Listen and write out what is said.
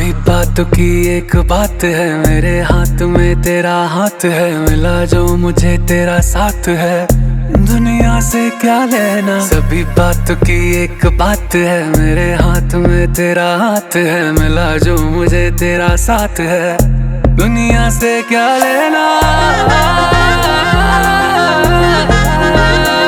सभी बातों की एक बात है, मेरे हाथ में तेरा हाथ है, मिला जो मुझे तेरा साथ है, दुनिया से क्या लेना। सभी बातों की एक बात है, मेरे हाथ में तेरा हाथ है, मिला जो मुझे तेरा साथ है, दुनिया से क्या लेना।